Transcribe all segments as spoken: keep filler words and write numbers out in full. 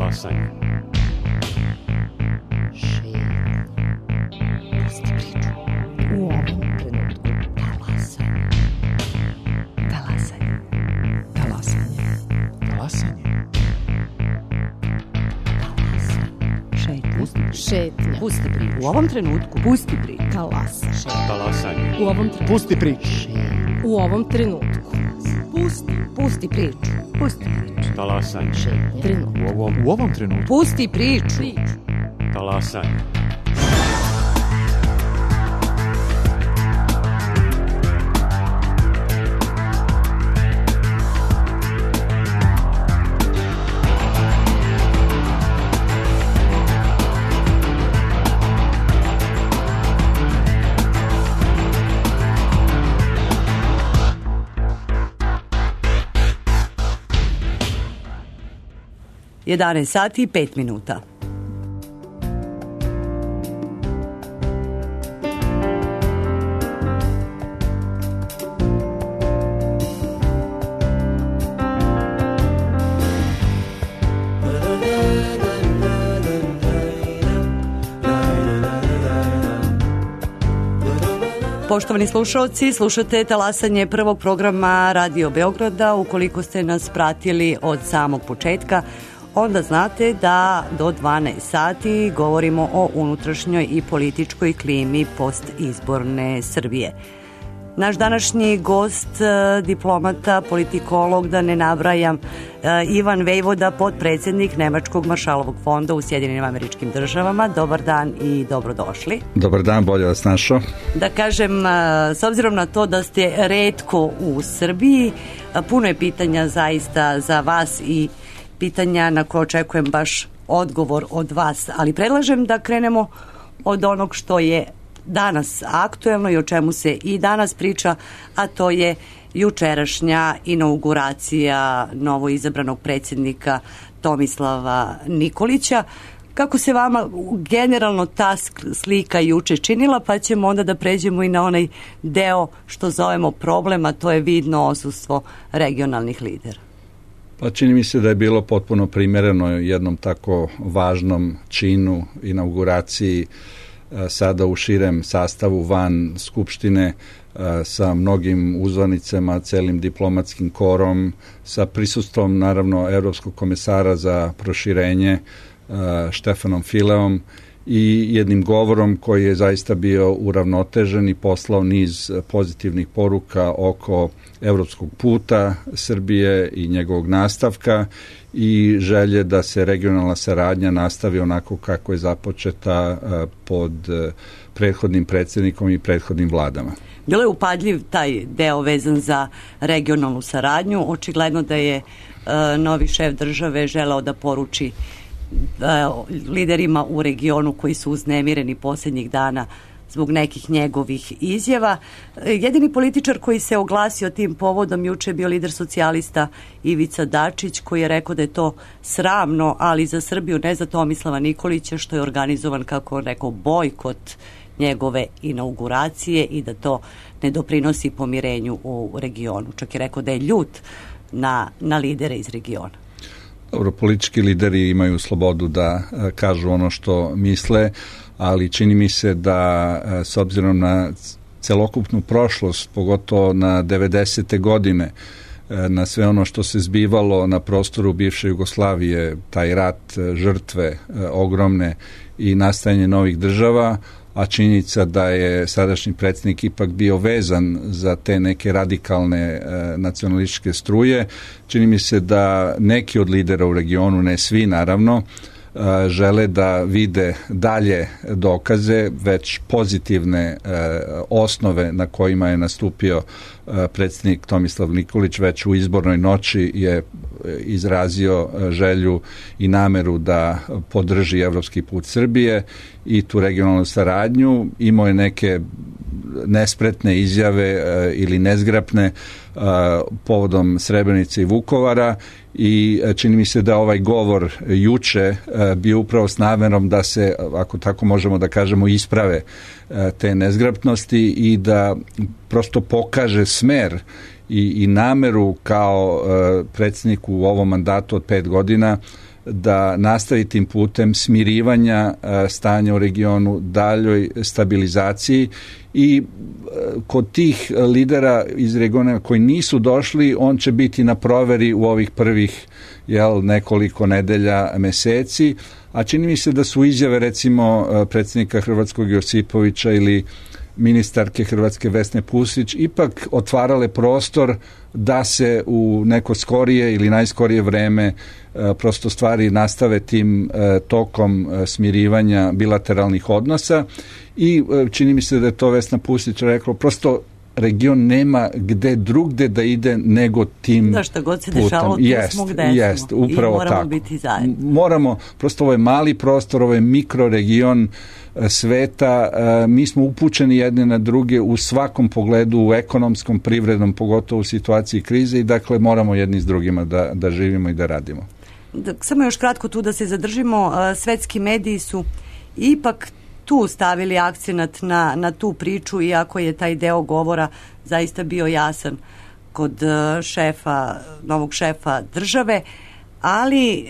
Talasanje. Pusti priču. U ovom trenutku talasanje. Talasanje. Talasanje. Talasanje. Šetnja. Pusti priču. Šetnja. Pusti priču. U ovom trenutku pusti priču. Talasanje. Talasanje. U ovom trenutku. Pusti priču. U ovom trenutku. Pusti. Pusti priču. Pusti priču. Talasanje. Šetnja. Trenutku. U ovom, u ovom trenutku. Pusti priču. Talasanje. jedanaest sati i pet minuta. Poštovani slušalci, slušate talasanje prvog programa Radio Beograda. Ukoliko ste nas pratili od samog početka, onda znate da do dvanaest sati govorimo o unutrašnjoj i političkoj klimi postizborne Srbije. Naš današnji gost, diplomata, politikolog, da ne nabrajam, Ivan Vejvoda, potpredsjednik Nemačkog Maršalovog fonda u Sjedinjenim Američkim Državama. Dobar dan i dobrodošli. Dobar dan, bolje vas našao. Da kažem, s obzirom na to da ste retko u Srbiji, puno je pitanja zaista za vas i pitanja na koje očekujem baš odgovor od vas, ali predlažem da krenemo od onog što je danas aktuelno i o čemu se i danas priča, a to je jučerašnja inauguracija novoizabranog predsjednika Tomislava Nikolića. Kako se vama generalno ta slika juče činila, pa ćemo onda da pređemo i na onaj deo što zovemo problem, a to je vidno odsustvo regionalnih lidera. Pa čini mi se da je bilo potpuno primereno jednom tako važnom činu, inauguraciji, sada u širem sastavu van Skupštine, sa mnogim uzvanicama, celim diplomatskim korom, sa prisustvom naravno Evropskog komesara za proširenje Štefanom Fileom i jednim govorom koji je zaista bio uravnotežen i poslao niz pozitivnih poruka oko evropskog puta Srbije i njegovog nastavka i želje da se regionalna saradnja nastavi onako kako je započeta pod prethodnim predsjednikom i prethodnim vladama. Bilo je upadljiv taj deo vezan za regionalnu saradnju. Očigledno da je novi šef države želeo da poruči liderima u regionu koji su uznemireni posljednjih dana zbog nekih njegovih izjava. Jedini političar koji se oglasio tim povodom juče je bio lider socijalista Ivica Dačić, koji je rekao da je to sramno, ali za Srbiju, ne za Tomislava Nikolića, što je organizovan, kako on rekao, bojkot njegove inauguracije i da to ne doprinosi pomirenju u regionu. Čak je rekao da je ljut na, na lidere iz regiona. Dobro, politički lideri imaju slobodu da kažu ono što misle, ali čini mi se da s obzirom na celokupnu prošlost, pogotovo na devedesete godine, na sve ono što se zbivalo na prostoru bivše Jugoslavije, taj rat, žrtve ogromne i nastajanje novih država, a činjenica da je sadašnji predsjednik ipak bio vezan za te neke radikalne e, nacionalističke struje. Čini mi se da neki od lidera u regionu, ne svi naravno, e, žele da vide dalje dokaze, već pozitivne e, osnove na kojima je nastupio e, predsjednik Tomislav Nikolić. Već u izbornoj noći je izrazio želju i nameru da podrži evropski put Srbije i tu regionalnu saradnju. Imao je neke nespretne izjave e, ili nezgrapne e, povodom Srebrenice i Vukovara i čini mi se da ovaj govor juče e, bio upravo s namerom da se, ako tako možemo da kažemo, isprave e, te nezgrapnosti i da prosto pokaže smer i, i nameru kao e, predsjedniku u ovom mandatu od pet godina da nastavi tim putem smirivanja stanja u regionu, daljoj stabilizaciji i kod tih lidera iz regiona koji nisu došli, on će biti na proveri u ovih prvih jel, nekoliko nedelja, meseci, a čini mi se da su izjave recimo predsjednika Hrvatskog Josipovića ili ministarke Hrvatske Vesne Pusić ipak otvarale prostor da se u neko skorije ili najskorije vreme prosto stvari nastave tim tokom smirivanja bilateralnih odnosa i čini mi se da je to Vesna Pusić rekla, prosto region nema gde drugde da ide nego tim da, šta god se putem. Dešalo, tu jest, smo gde jest, smo. Upravo I moramo tako. biti zajedno. Moramo, prosto ovo je mali prostor, ovo je mikroregion sveta, mi smo upućeni jedne na druge u svakom pogledu, u ekonomskom, privrednom, pogotovo u situaciji krize i dakle moramo jedni s drugima da, da živimo i da radimo. Da, samo još kratko tu da se zadržimo, svetski mediji su ipak tu stavili akcenat na, na tu priču, iako je taj deo govora zaista bio jasan kod šefa, novog šefa države, ali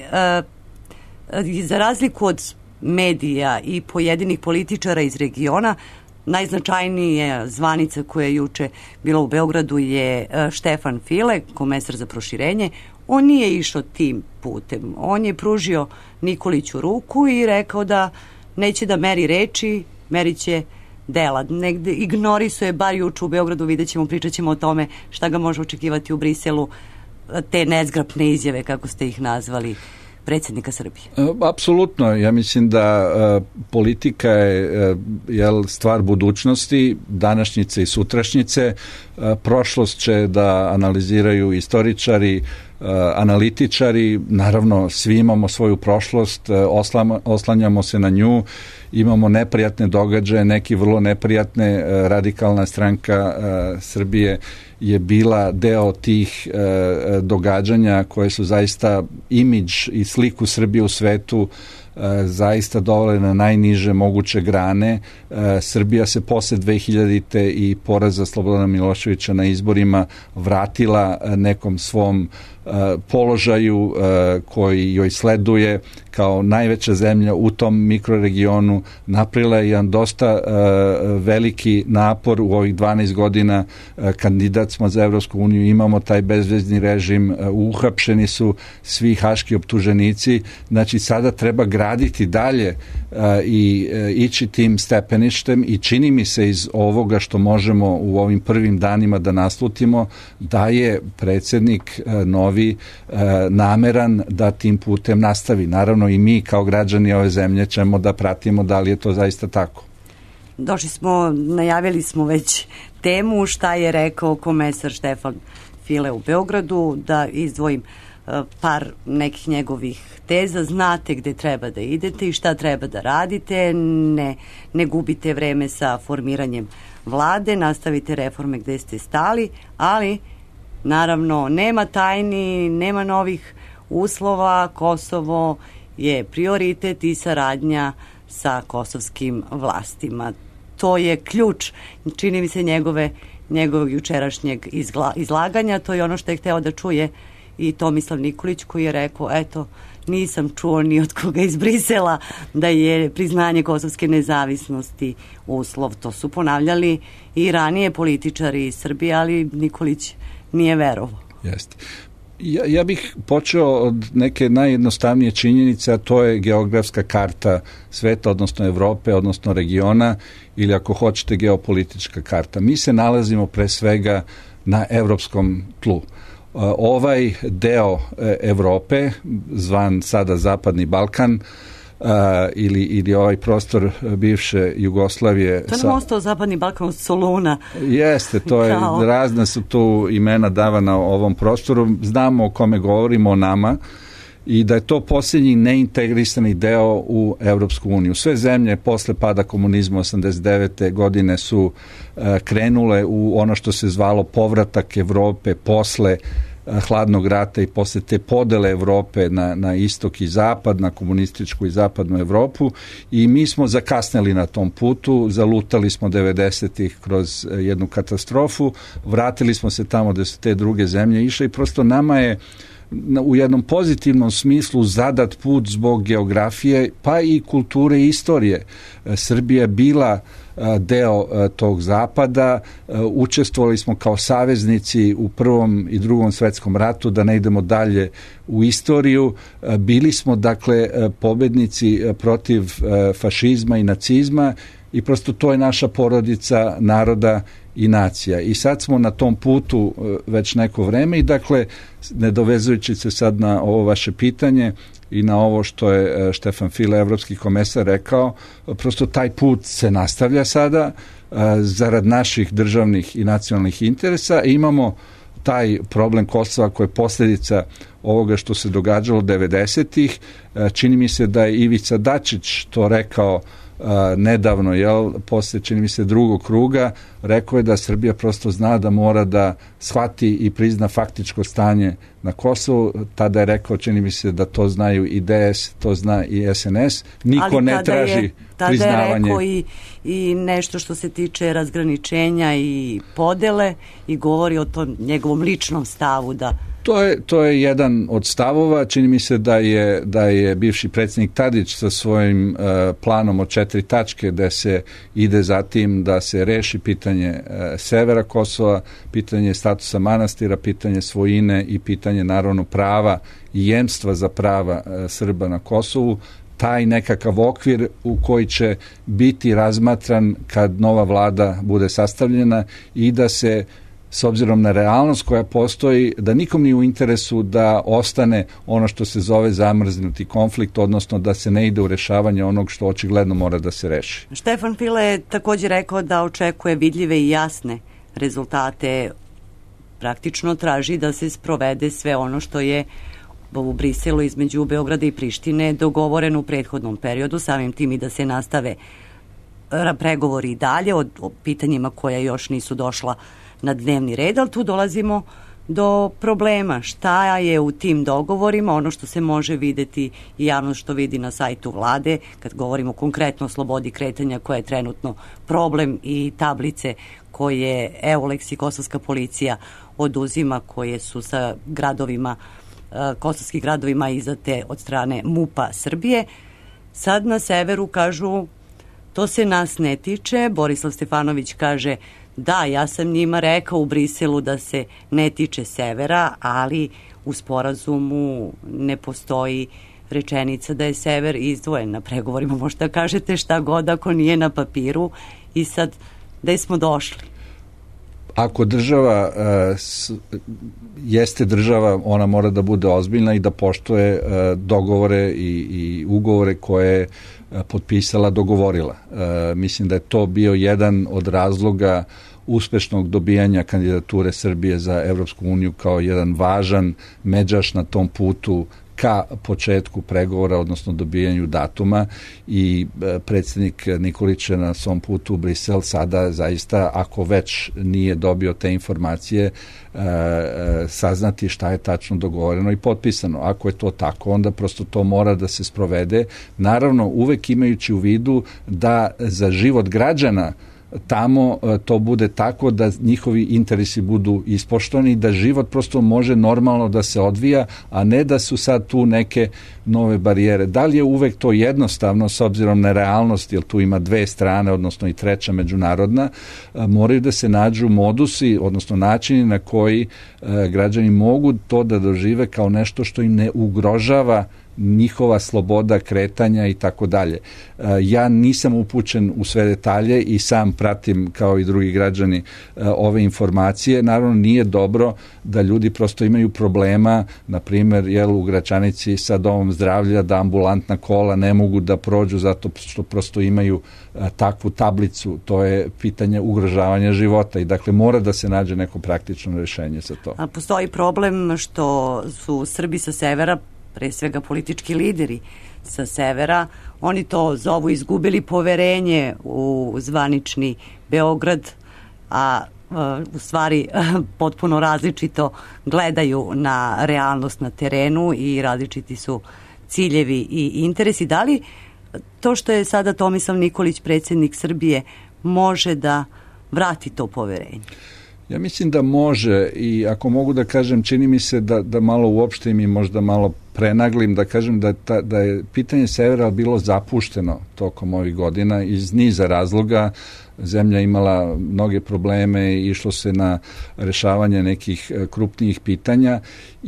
e, za razliku od medija i pojedinih političara iz regiona, najznačajnija zvanica koja je juče bila u Beogradu je Štefan File, komesar za proširenje. On nije išao tim putem. On je pružio Nikoliću ruku i rekao da neće da meri reči, merit će dela. Negde ignorisuje, bar juče u Beogradu, vidjet ćemo, pričat ćemo o tome šta ga može očekivati u Briselu, te nezgrapne izjave, kako ste ih nazvali, predsjednika Srbije. Apsolutno, ja mislim da uh, politika je uh, jel, stvar budućnosti, današnjice i sutrašnjice. Uh, prošlost će da analiziraju istoričari, uh, analitičari, naravno svi imamo svoju prošlost, uh, oslam, oslanjamo se na nju, imamo neprijatne događaje, neki vrlo neprijatne, uh, radikalna stranka uh, Srbije je bila deo tih e, događanja koje su zaista imidž i sliku Srbije u svetu e, zaista dovele na najniže moguće grane. E, Srbija se posle dve hiljadite i poraza Slobodana Miloševića na izborima vratila nekom svom e, položaju e, koji joj sleduje kao najveća zemlja u tom mikroregionu. Napravila je jedan dosta e, veliki napor u ovih dvanaest godina. E, kandidat smo za Evropsku uniju, imamo taj bezvezni režim, e, uhapšeni su svi haški optuženici. Znači sada treba graditi dalje e, i e, ići tim stepeništem i čini mi se iz ovoga što možemo u ovim prvim danima da naslutimo da je predsjednik e, novi e, nameran da tim putem nastavi. Naravno i mi kao građani ove zemlje ćemo da pratimo da li je to zaista tako. Došli smo, najavili smo već temu šta je rekao komesar Štefan File u Beogradu, da izdvojim par nekih njegovih teza. Znate gde treba da idete i šta treba da radite, ne, ne gubite vreme sa formiranjem vlade, nastavite reforme gde ste stali, ali naravno nema tajni, nema novih uslova, Kosovo je prioritet i saradnja sa kosovskim vlastima. To je ključ, čini mi se, njegove, njegovog jučerašnjeg izgla, izlaganja. To je ono što je hteo da čuje i Tomislav Nikolić, koji je rekao, eto, nisam čuo ni od koga iz Brisela da je priznanje kosovske nezavisnosti uslov. To su ponavljali i ranije političari iz Srbije, ali Nikolić nije verovao. Jeste. Ja, ja bih počeo od neke najjednostavnije činjenice, a to je geografska karta sveta, odnosno Evrope, odnosno regiona, ili ako hoćete geopolitička karta. Mi se nalazimo pre svega na evropskom tlu. Ovaj deo Evrope, zvan sada Zapadni Balkan, Uh, ili, ili ovaj prostor bivše Jugoslavije. To je nam ostao Zapadni Balkan od Soluna. Jeste, to je, Kao. razna su tu imena davana ovom prostoru. Znamo o kome govorimo, o nama, i da je to posljednji neintegrisani deo u Evropsku uniju. Sve zemlje posle pada komunizma osamdeset devete godine su uh, krenule u ono što se zvalo povratak Evrope posle hladnog rata i posle te podele Evrope na, na istok i zapad, na komunističku i zapadnu Evropu, i mi smo zakasnili na tom putu, zalutali smo devedesetih kroz jednu katastrofu, vratili smo se tamo gde su te druge zemlje išle i prosto nama je u jednom pozitivnom smislu zadat put zbog geografije, pa i kulture i istorije. Srbija je bila deo tog zapada, učestvovali smo kao saveznici u Prvom i Drugom svetskom ratu, da ne idemo dalje u istoriju, bili smo dakle pobednici protiv fašizma i nacizma i prosto to je naša porodica naroda i nacija. I sad smo na tom putu već neko vreme i dakle, nedovezujući se sad na ovo vaše pitanje i na ovo što je Štefan File, evropski komesar, rekao, prosto taj put se nastavlja sada zarad naših državnih i nacionalnih interesa i imamo taj problem Kosova koji je posljedica ovoga što se događalo devedesetih. Čini mi se da je Ivica Dačić to rekao Uh, nedavno, jel, posle čini mi se drugog kruga, rekao je da Srbija prosto zna da mora da shvati i prizna faktičko stanje na Kosovu. Tada je rekao, čini mi se da to znaju i D S, to zna i S N S. Niko ali ne traži je, tada priznavanje. Je rekao i, i nešto što se tiče razgraničenja i podele i govori o tom njegovom ličnom stavu da To je, to je jedan od stavova. Čini mi se da je, da je bivši predsjednik Tadić sa svojim uh, planom od četiri tačke da se ide za tim da se reši pitanje uh, severa Kosova, pitanje statusa manastira, pitanje svojine i pitanje naravno prava i jemstva za prava uh, Srba na Kosovu, taj nekakav okvir u koji će biti razmatran kad nova vlada bude sastavljena i da se s obzirom na realnost koja postoji, da nikom nije u interesu da ostane ono što se zove zamrznuti konflikt, odnosno da se ne ide u rešavanje onog što očigledno mora da se reši. Štefan File je također rekao da očekuje vidljive i jasne rezultate, praktično traži da se sprovede sve ono što je u Briselu između Beograda i Prištine dogovoreno u prethodnom periodu, samim tim i da se nastave pregovori i dalje o, o pitanjima koja još nisu došla na dnevni red, ali tu dolazimo do problema. Šta je u tim dogovorima, ono što se može videti i javnost što vidi na sajtu vlade, kad govorimo konkretno o slobodi kretanja koja je trenutno problem i tablice koje Eulex i kosovska policija oduzima, koje su sa gradovima, kosovskih gradovima izdate od strane MUP-a Srbije. Sad na severu kažu to se nas ne tiče. Borislav Stefanović kaže da, ja sam njima rekao u Briselu da se ne tiče severa, ali u sporazumu ne postoji rečenica da je sever izdvojen na pregovorima. Možda kažete šta god ako nije na papiru i sad gde smo došli? Ako država uh, s, jeste država, ona mora da bude ozbiljna i da poštuje uh, dogovore i, i ugovore koje je uh, potpisala, dogovorila. Uh, mislim da je to bio jedan od razloga uspešnog dobijanja kandidature Srbije za Evropsku uniju kao jedan važan međaš na tom putu ka početku pregovora, odnosno dobijanju datuma, i predsjednik Nikolić na svom putu u Brisel sada zaista, ako već nije dobio te informacije, saznati šta je tačno dogovoreno i potpisano. Ako je to tako, onda prosto to mora da se sprovede. Naravno, uvek imajući u vidu da za život građana tamo to bude tako da njihovi interesi budu ispoštovani, da život prosto može normalno da se odvija, a ne da su sad tu neke nove barijere. Da li je uvek to jednostavno s obzirom na realnost, jer tu ima dve strane, odnosno i treća međunarodna, moraju da se nađu modusi, odnosno načini na koji građani mogu to da dožive kao nešto što im ne ugrožava njihova sloboda kretanja i tako dalje. Ja nisam upućen u sve detalje i sam pratim kao i drugi građani ove informacije. Naravno, nije dobro da ljudi prosto imaju problema, na primjer, jel, u Gračanici sa domom zdravlja, da ambulantna kola ne mogu da prođu zato što prosto imaju takvu tablicu. To je pitanje ugrožavanja života i dakle mora da se nađe neko praktično rešenje za to. A postoji problem što su Srbi sa severa, pre svega politički lideri sa severa, oni to zovu izgubili poverenje u zvanični Beograd, a u stvari potpuno različito gledaju na realnost na terenu i različiti su ciljevi i interesi. Da li to što je sada Tomislav Nikolić predsjednik Srbije može da vrati to poverenje? Ja mislim da može i ako mogu da kažem, čini mi se da, da malo uopštim i možda malo prenaglim, da kažem da, ta, da je pitanje severa bilo zapušteno tokom ovih godina iz niza razloga. Zemlja imala mnoge probleme i išlo se na rešavanje nekih krupnijih pitanja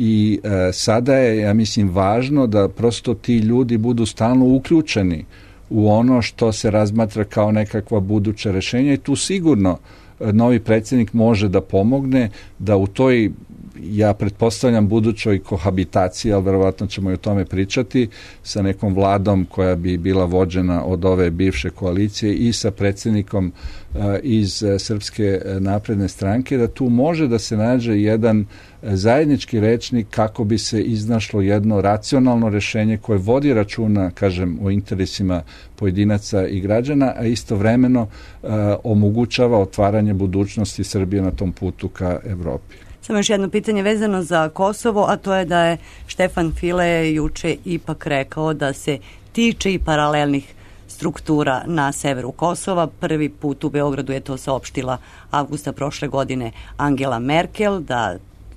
i e, sada je, ja mislim, važno da prosto ti ljudi budu stalno uključeni u ono što se razmatra kao nekakva buduća rešenja i tu sigurno novi predsjednik može da pomogne da u toj, ja pretpostavljam, budućoj kohabitaciji, ali verovatno ćemo i o tome pričati, sa nekom vladom koja bi bila vođena od ove bivše koalicije i sa predsjednikom iz Srpske napredne stranke, da tu može da se nađe jedan zajednički rečnik kako bi se iznašlo jedno racionalno rešenje koje vodi računa, kažem, o interesima pojedinaca i građana, a istovremeno uh, omogućava otvaranje budućnosti Srbije na tom putu ka Evropi. Samo još jedno pitanje vezano za Kosovo, a to je da je Štefan File juče ipak rekao da se tiče i paralelnih struktura na severu Kosova. Prvi put u Beogradu je to saopštila avgusta prošle godine Angela Merkel, da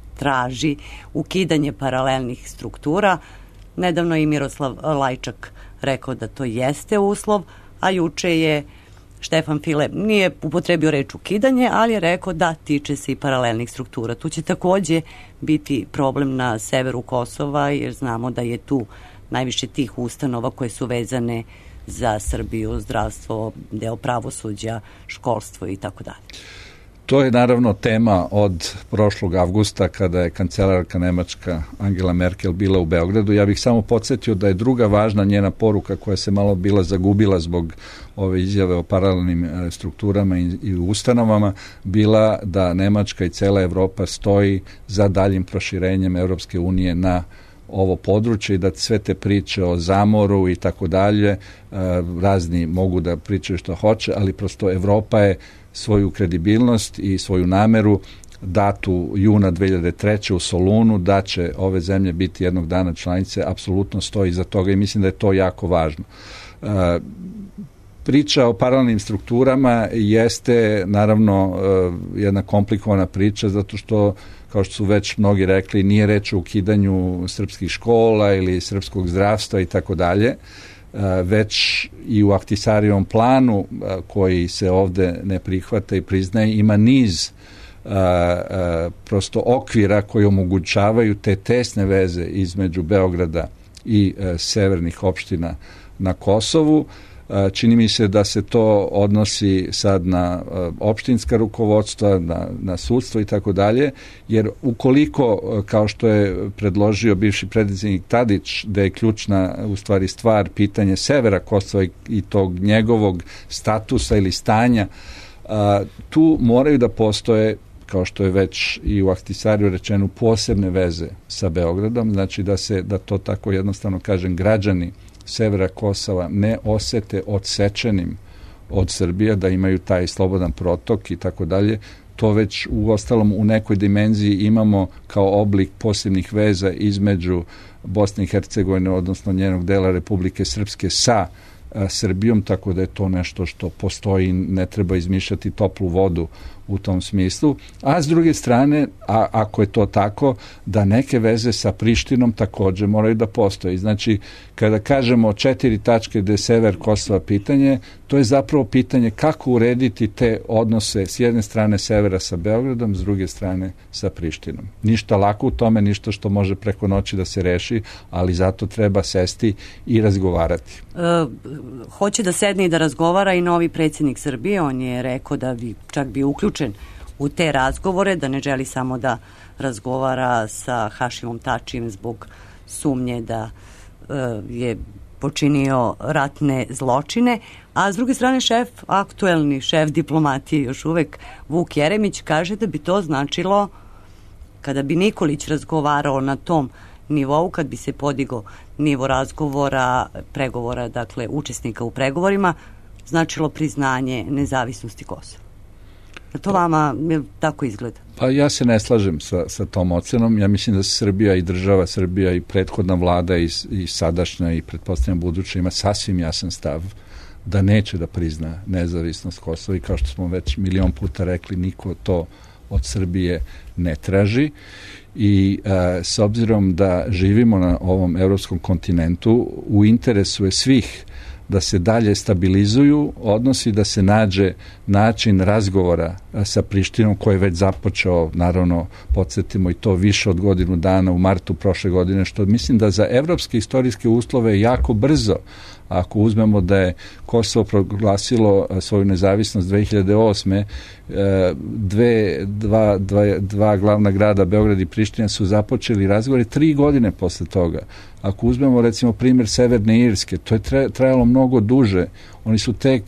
traži ukidanje paralelnih struktura. Nedavno i Miroslav Lajčak rekao da to jeste uslov, a juče je Štefan File nije upotrebio reč ukidanje, ali je rekao da tiče se i paralelnih struktura. Tu će takođe biti problem na severu Kosova, jer znamo da je tu najviše tih ustanova koje su vezane za Srbiju, zdravstvo, deo pravosuđa, školstvo i tako dalje. To je naravno tema od prošlog avgusta kada je kancelarka nemačka Angela Merkel bila u Beogradu. Ja bih samo podsjetio da je druga važna njena poruka koja se malo bila zagubila zbog ove izjave o paralelnim strukturama i, i ustanovama bila da Nemačka i cela Evropa stoji za daljim proširenjem Evropske unije na ovo područje i da sve te priče o zamoru i tako dalje, razni mogu da pričaju što hoće, ali prosto Evropa je svoju kredibilnost i svoju nameru datu juna dve hiljade treće u Solunu da će ove zemlje biti jednog dana članice, apsolutno stoji iza toga i mislim da je to jako važno. Priča o paralelnim strukturama jeste naravno jedna komplikovana priča zato što, kao što su već mnogi rekli, nije reč o ukidanju srpskih škola ili srpskog zdravstva i tako dalje, već i u Ahtisarijevom planu koji se ovde ne prihvata i priznaje ima niz a, a, prosto okvira koji omogućavaju te tesne veze između Beograda i a, severnih opština na Kosovu. Čini mi se da se to odnosi sad na opštinska rukovodstva, na, na sudstvo i tako dalje, jer ukoliko, kao što je predložio bivši predsjednik Tadić, da je ključna u stvari stvar pitanje severa Kosova i tog njegovog statusa ili stanja, tu moraju da postoje, kao što je već i u Ahtisariju rečeno, posebne veze sa Beogradom, znači da se, da to tako jednostavno kažem, građani severa Kosova ne osete odsečenim od Srbije, da imaju taj slobodan protok i tako dalje. To već u ostalom u nekoj dimenziji imamo kao oblik posebnih veza između Bosne i Hercegovine, odnosno njenog dela Republike Srpske sa a, Srbijom, tako da je to nešto što postoji, ne treba izmišljati toplu vodu u tom smislu. A s druge strane, a, ako je to tako, da neke veze sa Prištinom takođe moraju da postoji. Znači, kada kažemo četiri tačke gde je sever Kosova pitanje, to je zapravo pitanje kako urediti te odnose s jedne strane severa sa Beogradom, s druge strane sa Prištinom. Ništa lako u tome, ništa što može preko noći da se reši, ali zato treba sesti i razgovarati. E, hoće da sedne i da razgovara i novi predsjednik Srbije, on je rekao da bi čak bio uključen u te razgovore, da ne želi samo da razgovara sa Hašimom Tačijem zbog sumnje da e, je počinio ratne zločine, a s druge strane šef, aktuelni šef diplomatije još uvek, Vuk Jeremić, kaže da bi to značilo, kada bi Nikolić razgovarao na tom nivou, kad bi se podigao nivo razgovora, pregovora, dakle učesnika u pregovorima, značilo priznanje nezavisnosti Kosova. To vama tako izgleda? Pa ja se ne slažem sa, sa tom ocenom. Ja mislim da Srbija i država Srbija i prethodna vlada i, i sadašnja i pretpostavljam buduća ima sasvim jasan stav da neće da prizna nezavisnost Kosova i kao što smo već milion puta rekli, niko to od Srbije ne traži i e, s obzirom da živimo na ovom evropskom kontinentu, u interesu je svih da se dalje stabilizuju odnosi, da se nađe način razgovora sa Prištinom koji je već započeo, naravno podsjetimo i to više od godinu dana u martu prošle godine, što mislim da za evropske istorijske uslove je jako brzo. Ako uzmemo da je Kosovo proglasilo svoju nezavisnost dve hiljade osme, dve, dva, dva, dva glavna grada, Beograd i Priština, su započeli razgovore tri godine posle toga. Ako uzmemo recimo primjer Severne Irske, to je trajalo mnogo duže. Oni su tek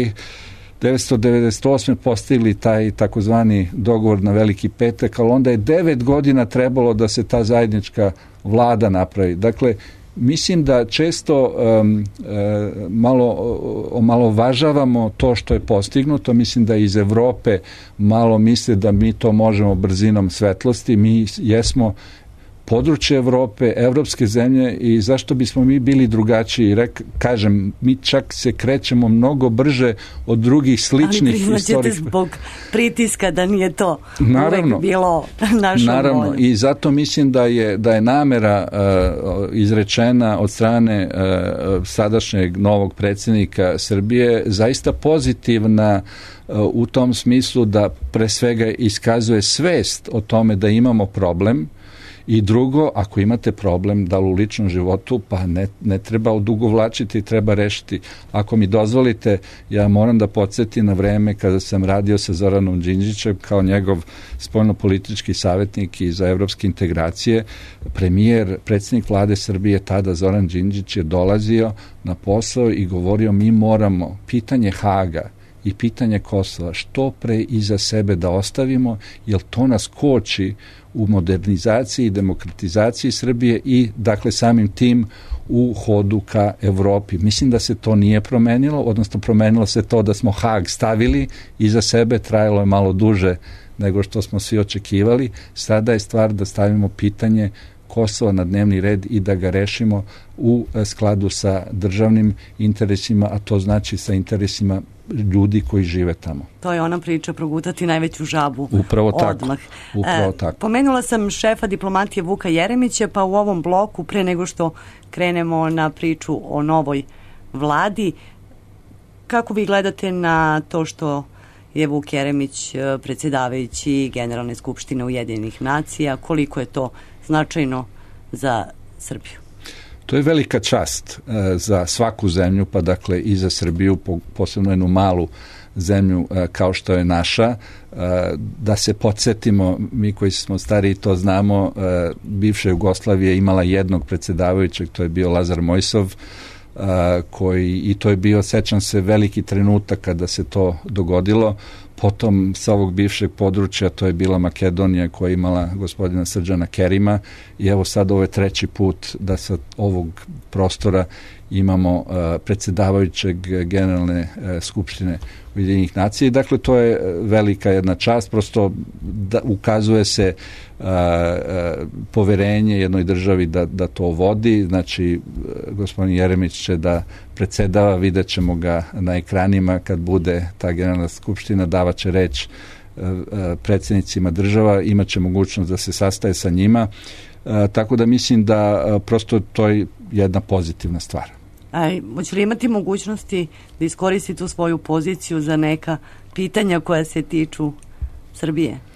devetsto devedeset osme postigli taj takozvani dogovor na Veliki petak, ali onda je devet godina trebalo da se ta zajednička vlada napravi. Dakle, mislim da često um, e, malo omalovažavamo to što je postignuto. Mislim da iz Evrope malo misle da mi to možemo brzinom svetlosti. Mi jesmo područje Evrope, evropske zemlje i zašto bismo mi bili drugačiji? Rek, kažem, mi čak se krećemo mnogo brže od drugih sličnih istorijskih. Ali priznaćete zbog pritiska da nije to naravno, uvek bilo našom naravno, voljom. I zato mislim da je, da je namera uh, izrečena od strane uh, sadašnjeg novog predsjednika Srbije zaista pozitivna uh, u tom smislu da pre svega iskazuje svest o tome da imamo problem. I drugo, ako imate problem da li u ličnom životu, pa ne, ne treba odugovlačiti, treba rešiti. Ako mi dozvolite, ja moram da podsjetim na vreme kada sam radio sa Zoranom Đinđićem kao njegov spoljnopolitički savjetnik i za evropske integracije. Premijer, predsjednik vlade Srbije, tada Zoran Đinđić, je dolazio na posao i govorio mi moramo pitanje Haga i pitanje Kosova što pre iza sebe da ostavimo, jer to nas koči u modernizaciji i demokratizaciji Srbije i, dakle, samim tim u hodu ka Evropi. Mislim da se to nije promenilo, odnosno promenilo se to da smo Hag stavili iza sebe, trajalo je malo duže nego što smo svi očekivali. Sada je stvar da stavimo pitanje Kosova na dnevni red i da ga rešimo u skladu sa državnim interesima, a to znači sa interesima ljudi koji žive tamo. To je ona priča progutati najveću žabu Upravo odmah. Tako. Upravo e, tako. Pomenula sam šefa diplomatije Vuka Jeremića, pa u ovom bloku, pre nego što krenemo na priču o novoj vladi, kako vi gledate na to što je Vuk Jeremić predsjedavajući Generalne skupštine Ujedinjenih nacija, koliko je to značajno za Srbiju? To je velika čast e, za svaku zemlju, pa dakle i za Srbiju, po, posebno jednu malu zemlju e, kao što je naša. E, da se podsjetimo, mi koji smo stariji to znamo, e, bivša Jugoslavija je imala jednog predsjedavajućeg, to je bio Lazar Mojsov, e, koji, i to je bio, sećam se, veliki trenutak kada se to dogodilo. Potom sa ovog bivšeg područja to je bila Makedonija koja je imala gospodina Srđana Kerima i evo sad ovo je treći put da sa ovog prostora imamo uh, predsjedavajućeg Generalne uh, skupštine Ujedinjenih nacija. Dakle, to je velika jedna čast, prosto da ukazuje se uh, uh, poverenje jednoj državi da, da to vodi. Znači, uh, gospodin Jeremić će da predsjedava, vidjet ćemo ga na ekranima kad bude ta Generalna skupština, davat će reč uh, uh, predsjednicima država, imat će mogućnost da se sastaje sa njima. Uh, tako da mislim da uh, prosto to je jedna pozitivna stvar. A hoće li imati mogućnosti da iskoristi tu svoju poziciju za neka pitanja koja se tiču Srbije? E,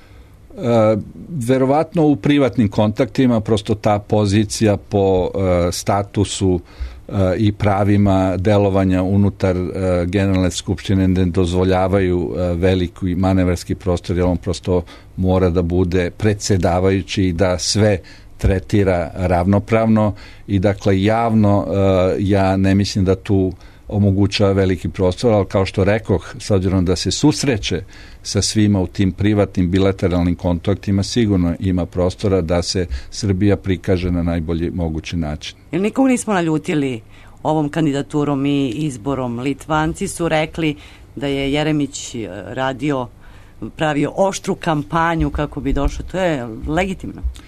verovatno u privatnim kontaktima, prosto ta pozicija po e, statusu e, i pravima delovanja unutar e, Generalne skupštine ne dozvoljavaju e, veliki manevarski prostor, jer on prosto mora da bude predsjedavajući i da sve tretira ravnopravno i dakle javno uh, ja ne mislim da tu omogućava veliki prostor, ali kao što rekoh, s obzirom da se susreće sa svima u tim privatnim bilateralnim kontaktima, sigurno ima prostora da se Srbija prikaže na najbolji mogući način. Jer nikog nismo naljutili ovom kandidaturom i izborom. Litvanci su rekli da je Jeremić radio, pravio oštru kampanju kako bi došao. To je legitimno.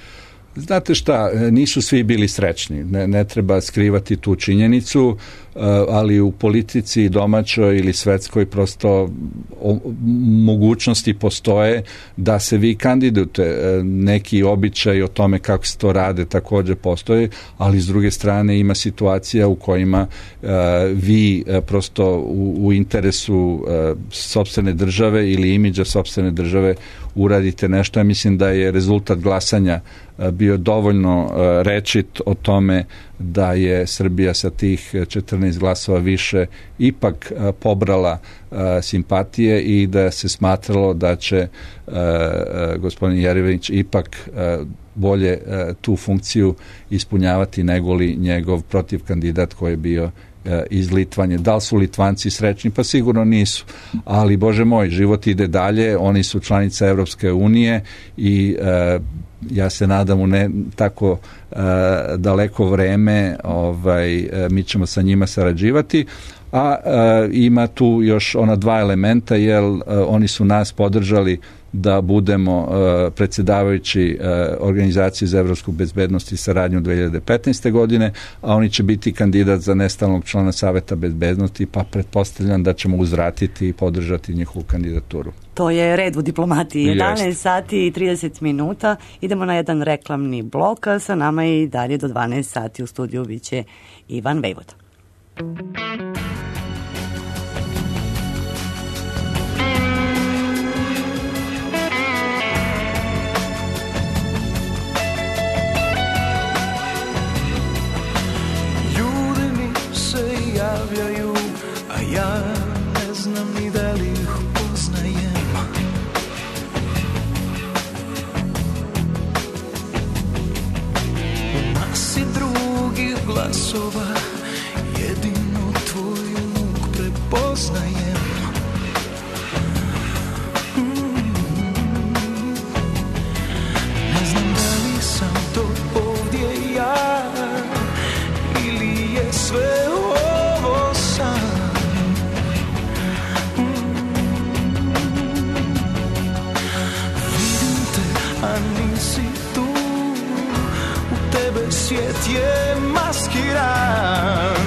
Znate šta, nisu svi bili srećni, ne, ne treba skrivati tu činjenicu, ali u politici domaćoj ili svetskoj prosto mogućnosti postoje da se vi kandidujete. Neki običaj o tome kako se to rade također postoje, ali s druge strane ima situacija u kojima vi prosto u, u interesu sopstvene države ili imidža sopstvene države uradite nešto. Ja mislim da je rezultat glasanja bio dovoljno rečit o tome da je Srbija sa tih četrnaest glasova više ipak pobrala simpatije i da se smatralo da će gospodin Jeremić ipak bolje tu funkciju ispunjavati negoli njegov protivkandidat koji je bio iz Litvanje. Da li su Litvanci srećni? Pa sigurno nisu. Ali, Bože moj, život ide dalje, oni su članica Evropske unije i e, ja se nadam u ne tako e, daleko vreme ovaj, e, mi ćemo sa njima sarađivati, a e, ima tu još ona dva elementa, jer e, oni su nas podržali da budemo uh, predsjedavajući uh, organizacije za evropsku bezbednost i saradnju dve hiljade petnaeste. godine, a oni će biti kandidat za nestalnog člana Saveta bezbednosti, pa pretpostavljam da ćemo uzvratiti i podržati njihovu kandidaturu. To je red u diplomatiji. jedanaest sati i trideset minuta. Idemo na jedan reklamni blok, a sa nama i dalje do dvanaest sati u studiju biće Ivan Vejvoda. A ja ne znam ni da li ih poznajem. U masi drugih glasova jedino tvoju muk prepoznajem. Ne znam da li sam to ovdje ja ili je sve ovo sam. A nisi tu, u tebe svijet je maskiran.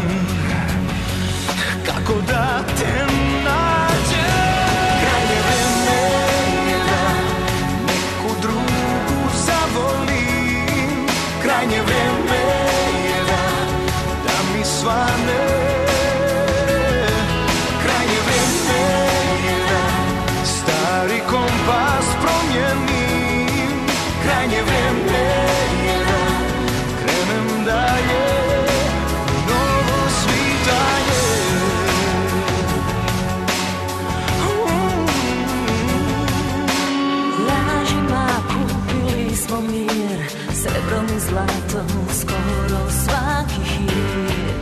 Kako da te nađem? Krajnje vreme je da neku drugu zavolim. Krajnje vreme je da, da mi svane. Krajnje vreme je da stari kompas promijeni. Krajnje vreme je da krenem dalje u novo svitanje. Lažima kupili smo mir, srebrom i zlatom skoro svaki hir.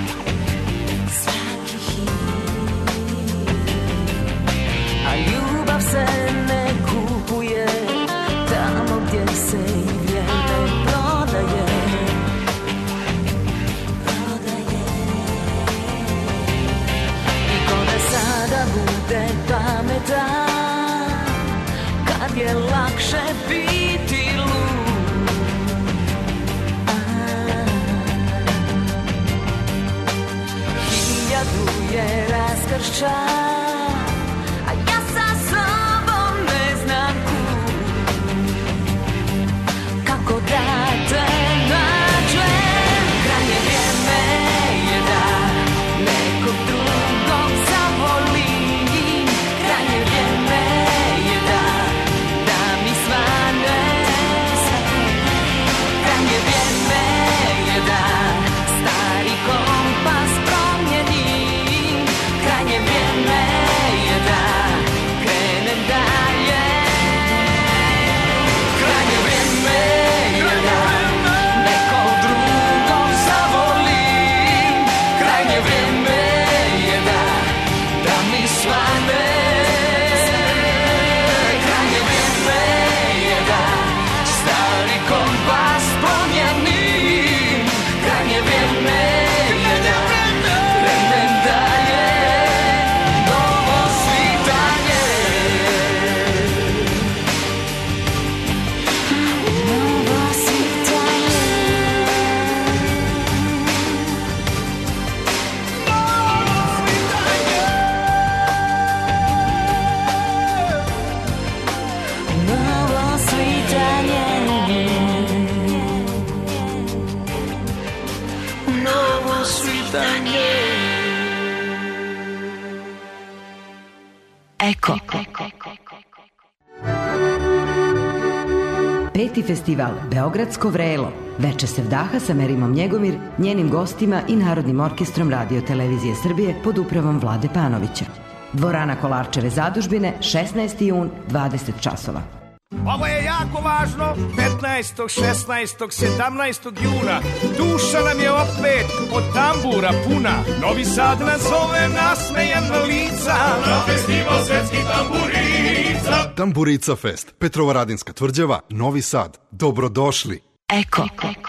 Svaki hir. A ljubav se ne kupuje tamo gdje se i vrijeme prodaje. Prodaje. I kome sada bude pametan, kad je lakše biti lud. Hiljadu je raskršća, a ja sa sobom ne znam kud. Kako da te nađem? Krajnje vrijeme je da nekog drugog zavolim. Krajnje vrijeme je da, da mi svane. Krajnje vrijeme je da stari kompas promijenim. Krajnje vrijeme Eko. Peti festival Beogradsko vrelo. Veče sevdaha sa Merimom Njegomir, njenim gostima i Narodnim orkestrom Radio Televizije Srbije pod upravom Vlade Panovića. Dvorana Kolarčeve zadužbine, šesnaesti jun, dvadeset časova. Ovo je jako važno, petnaestog, šesnaestog, sedamnaestog juna. Duša nam je opet od tambura puna. Novi Sad nas zove nasmejana lica. Na festival svetskih tamburica. Tamburica Fest, Petrovaradinska tvrđava, Novi Sad. Dobrodošli. Eko.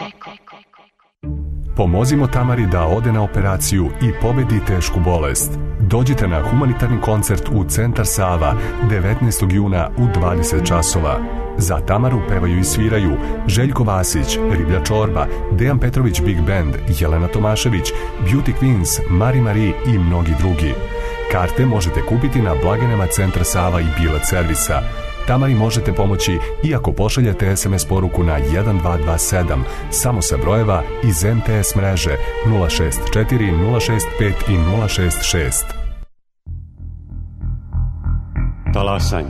Pomozimo Tamari da ode na operaciju i pobedi tešku bolest. Dođite na humanitarni koncert u Centar Sava devetnaestog juna u dvadeset časova. Za Tamaru pevaju i sviraju Željko Vasić, Riblja Čorba, Dejan Petrović Big Band, Jelena Tomašević, Beauty Queens, Mari Marie i mnogi drugi. Karte možete kupiti na blagajnama Centra Sava i Bilet servisa. Tamari možete pomoći i ako pošaljete es em es poruku na jedan dva dva sedam, samo sa brojeva iz em te es mreže nula šest četiri, nula šest pet i nula šest šest. Talasanje.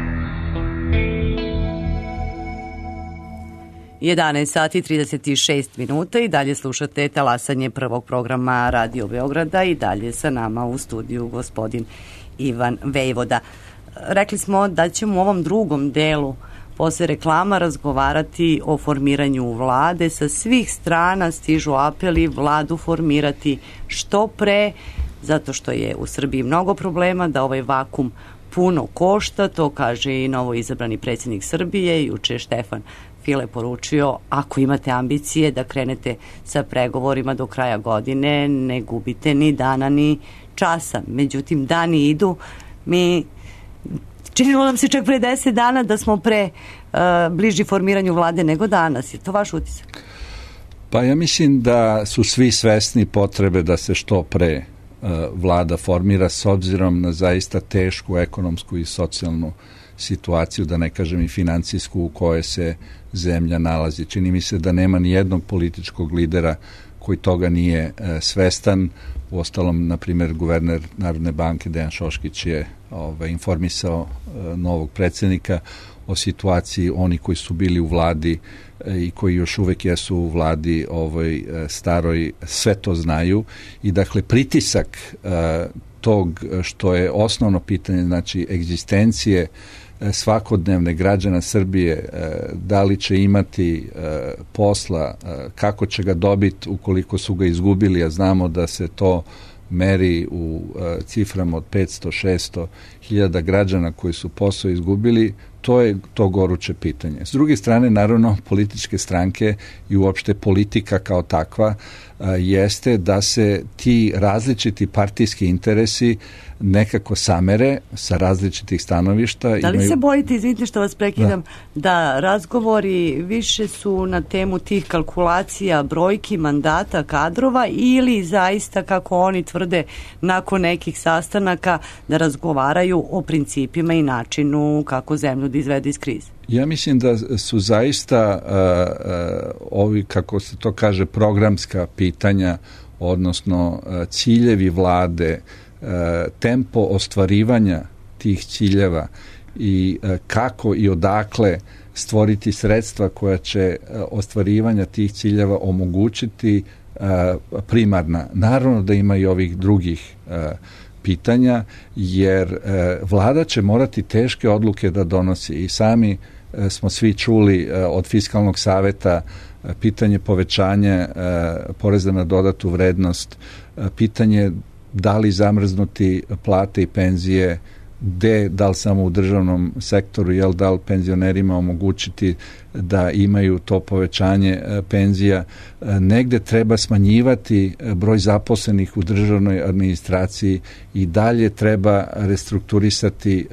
jedanaest sati trideset šest minuta i dalje slušate talasanje prvog programa Radio Beograda i dalje sa nama u studiju gospodin Ivan Vejvoda. Rekli smo da ćemo u ovom drugom delu posle reklama razgovarati o formiranju vlade. Sa svih strana stižu apeli vladu formirati što pre, zato što je u Srbiji mnogo problema, da ovaj vakum puno košta, to kaže i novo izabrani predsjednik Srbije. Juče Štefan File poručio, ako imate ambicije da krenete sa pregovorima do kraja godine, ne gubite ni dana ni časa. Međutim, dani idu, mi činilo nam se čak pre deset dana da smo pre uh, bliži formiranju vlade nego danas. Je to vaš utisak? Pa ja mislim da su svi svesni potrebe da se što pre uh, vlada formira s obzirom na zaista tešku ekonomsku i socijalnu situaciju, da ne kažem i financijsku u kojoj se zemlja nalazi. Čini mi se da nema ni jednog političkog lidera koji toga nije uh, svestan. Uostalom, na primjer, guverner Narodne banke Dejan Šoškić je ovaj, informisao uh, novog predsjednika o situaciji. Oni koji su bili u vladi uh, i koji još uvek jesu u vladi ovaj, uh, staroj, sve to znaju. I dakle, pritisak uh, tog što je osnovno pitanje, znači egzistencije svakodnevne građana Srbije, da li će imati posla, kako će ga dobiti ukoliko su ga izgubili, a znamo da se to meri u ciframa od petsto do šesto hiljada građana koji su posao izgubili, to je to goruće pitanje. S druge strane, naravno, političke stranke i uopšte politika kao takva jeste da se ti različiti partijski interesi nekako samere sa različitih stanovišta. Da li imaju... se bojite, izvinite što vas prekidam, da. da razgovori više su na temu tih kalkulacija, brojki, mandata, kadrova ili zaista, kako oni tvrde, nakon nekih sastanaka da razgovaraju o principima i načinu kako zemlju da izvede iz krize? Ja mislim da su zaista uh, uh, ovi, kako se to kaže, programska pitanja, odnosno uh, ciljevi vlade, uh, tempo ostvarivanja tih ciljeva i uh, kako i odakle stvoriti sredstva koja će uh, ostvarivanja tih ciljeva omogućiti uh, primarna. Naravno da ima i ovih drugih uh, pitanja, jer uh, vlada će morati teške odluke da donosi i sami smo svi čuli od Fiskalnog saveta pitanje povećanja poreza na dodatu vrednost, pitanje da li zamrznuti plate i penzije, gde, da li samo u državnom sektoru, jel da li penzionerima omogućiti da imaju to povećanje penzija. Negde treba smanjivati broj zaposlenih u državnoj administraciji i dalje treba restrukturisati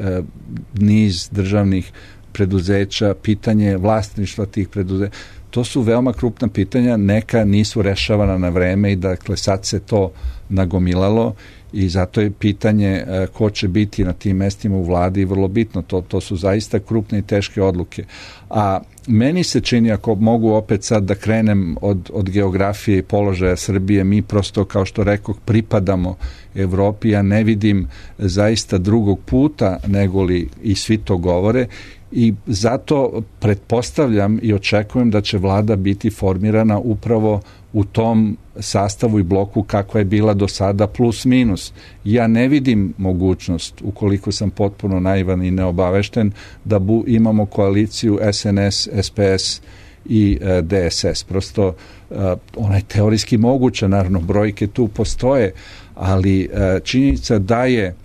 niz državnih preduzeća, pitanje vlasništva tih preduzeća. To su veoma krupna pitanja, neka nisu rešavana na vreme i dakle sad se to nagomilalo i zato je pitanje ko će biti na tim mestima u vladi vrlo bitno. To, to su zaista krupne i teške odluke. A meni se čini, ako mogu opet sad da krenem od, od geografije i položaja Srbije, mi prosto, kao što rekao, pripadamo Evropi, ja ne vidim zaista drugog puta negoli i svi to govore, i zato pretpostavljam i očekujem da će vlada biti formirana upravo u tom sastavu i bloku kakva je bila do sada plus minus. Ja ne vidim mogućnost, ukoliko sam potpuno naivan i neobavešten, da bu, imamo koaliciju S N S, S P S i e, D S S. Prosto e, ona je teorijski moguća, naravno brojke tu postoje, ali e, činjenica da je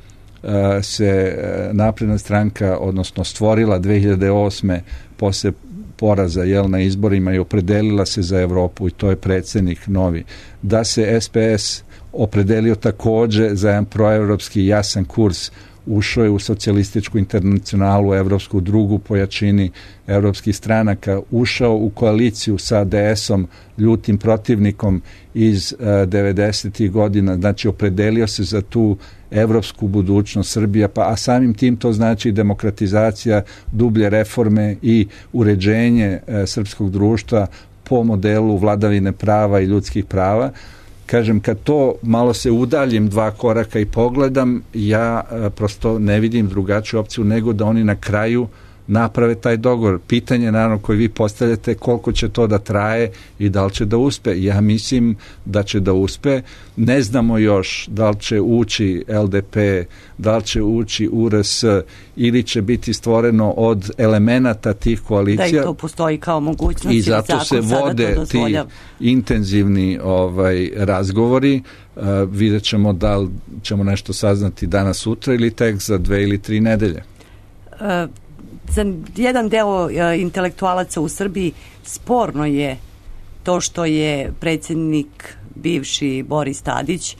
se napredna stranka, odnosno stvorila dve hiljade osme posle poraza jel, na izborima i opredelila se za Evropu, i to je predsjednik novi, da se S P S opredelio takođe za jedan proevropski jasan kurs, ušao je u socijalističku internacionalu, evropsku drugu po jačini evropskih stranaka, ušao u koaliciju sa D S-om, ljutim protivnikom iz uh, devedesetih godina, znači opredelio se za tu evropsku budućnost Srbija, pa a samim tim to znači demokratizacija, dublje reforme i uređenje uh, srpskog društva po modelu vladavine prava i ljudskih prava. Kažem, kad to malo se udaljim dva koraka i pogledam, ja uh, prosto ne vidim drugačiju opciju nego da oni na kraju naprave taj dogovor. Pitanje, naravno, koje vi postavljate, koliko će to da traje i da li će da uspe. Ja mislim da će da uspe. Ne znamo još da li će ući L D P, da li će ući U R S ili će biti stvoreno od elemenata tih koalicija. Da i to postoji kao mogućnost. I zato se vode ti intenzivni ovaj, razgovori. Uh, vidjet ćemo da li ćemo nešto saznati danas, sutra ili tek za dve ili tri nedelje. Uh, Za jedan deo intelektualaca u Srbiji sporno je to što je predsjednik bivši Boris Tadić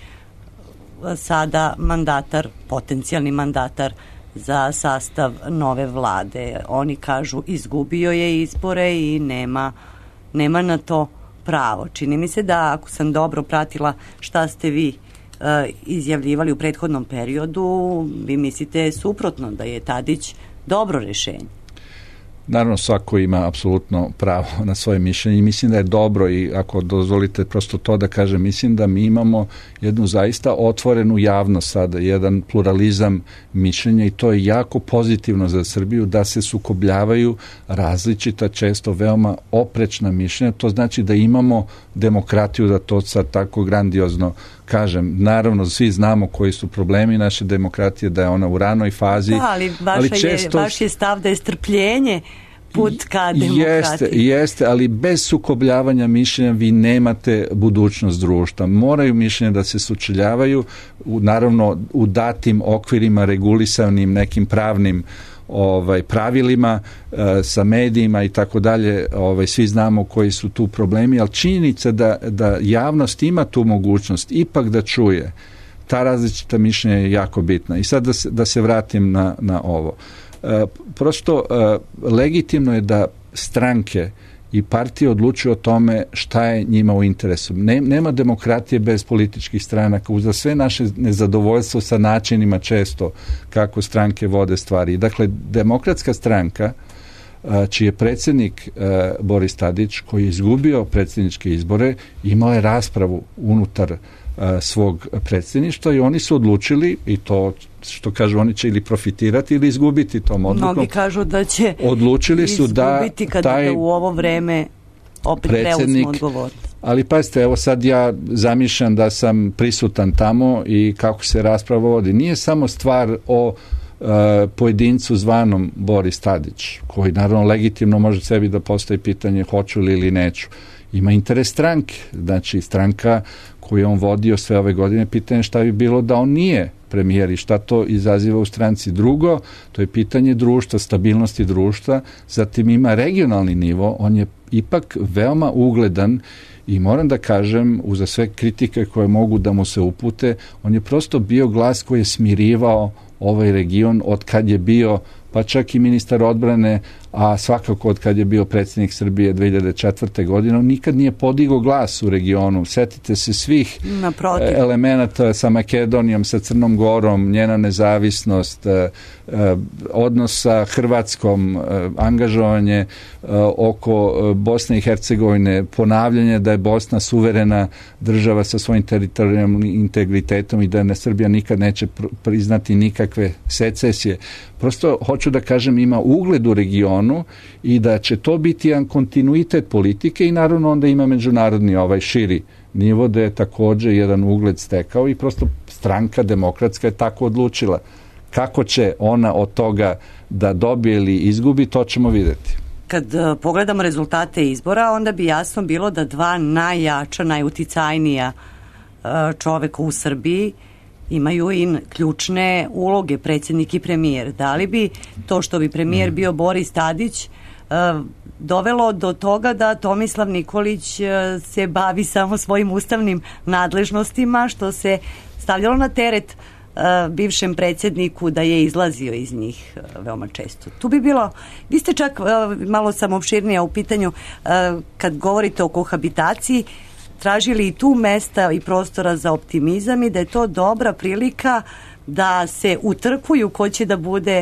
sada mandatar, potencijalni mandatar za sastav nove vlade. Oni kažu izgubio je izbore i nema, nema na to pravo. Čini mi se da, ako sam dobro pratila šta ste vi uh, izjavljivali u prethodnom periodu, vi mislite suprotno, da je Tadić dobro rješenje. Naravno, svako ima apsolutno pravo na svoje mišljenje i mislim da je dobro, i ako dozvolite prosto to da kažem, mislim da mi imamo jednu zaista otvorenu javnost sada, jedan pluralizam mišljenja, i to je jako pozitivno za Srbiju, da se sukobljavaju različita, često veoma oprečna mišljenja. To znači da imamo demokratiju, da to sad tako grandiozno kažem. Naravno, svi znamo koji su problemi naše demokratije, da je ona u ranoj fazi. Da, ali, ali često... je, vaš je stav da je strpljenje put ka demokratiji. Jeste, jeste, ali bez sukobljavanja mišljenja vi nemate budućnost društva. Moraju mišljenja da se sučeljavaju, u, naravno u datim okvirima, regulisanim nekim pravnim ovaj pravilima, e, sa medijima i tako dalje. Ovaj svi znamo koji su tu problemi, ali činjenica da da javnost ima tu mogućnost ipak da čuje ta različita mišljenja je jako bitna. I sad da se, da se vratim na na ovo. E, prosto e, legitimno je da stranke i partije odlučuju o tome šta je njima u interesu. Ne, nema demokratije bez političkih stranaka, uz sve naše nezadovoljstvo sa načinima često kako stranke vode stvari. Dakle, demokratska stranka, čiji je predsjednik Boris Tadić, koji je izgubio predsjedničke izbore, imao je raspravu unutar svog predsjedništva i oni su odlučili, i to što kažu, oni će ili profitirati ili izgubiti tom odlukom. Mnogi kažu da će odlučili su izgubiti da kada taj da u ovo vreme opet preuzmu odgovornost. Ali pazite, evo sad ja zamišljam da sam prisutan tamo i kako se rasprava vodi. Nije samo stvar o uh, pojedincu zvanom Boris Tadić, koji naravno legitimno može sebi da postavi pitanje hoću li ili neću. Ima interes stranke, znači stranka koju je on vodio sve ove godine, pitanje šta bi bilo da on nije premijer i šta to izaziva u stranci. Drugo, to je pitanje društva, stabilnosti društva, zatim ima regionalni nivo, on je ipak veoma ugledan i moram da kažem, uza sve kritike koje mogu da mu se upute, on je prosto bio glas koji je smirivao ovaj region od kad je bio, pa čak i ministar odbrane, a svakako od kad je bio predsjednik Srbije dve hiljade četvrte. godine, on nikad nije podigao glas u regionu. Setite se svih Naprotiv. elemenata sa Makedonijom, sa Crnom Gorom, njena nezavisnost, odnos sa Hrvatskom, angažovanje oko Bosne i Hercegovine, ponavljanje da je Bosna suverena država sa svojim teritorijalnim integritetom i da ne Srbija nikad neće priznati nikakve secesije. Prosto, hoću da kažem, ima ugled u regionu i da će to biti jedan kontinuitet politike i naravno onda ima međunarodni ovaj širi nivo da je također jedan ugled stekao i prosto stranka demokratska je tako odlučila. Kako će ona od toga da dobije ili izgubi, to ćemo vidjeti. Kad uh, pogledamo rezultate izbora, onda bi jasno bilo da dva najjača, najuticajnija uh, čoveka u Srbiji imaju i ključne uloge, predsjednik i premijer. Da li bi to što bi premijer bio Boris Tadić uh, dovelo do toga da Tomislav Nikolić uh, se bavi samo svojim ustavnim nadležnostima, što se stavljalo na teret uh, bivšem predsjedniku da je izlazio iz njih uh, veoma često. Tu bi bilo, vi ste čak uh, malo sam opširnija u pitanju uh, kad govorite o kohabitaciji, tražili i tu mesta i prostora za optimizam i da je to dobra prilika da se utrkuju ko će da bude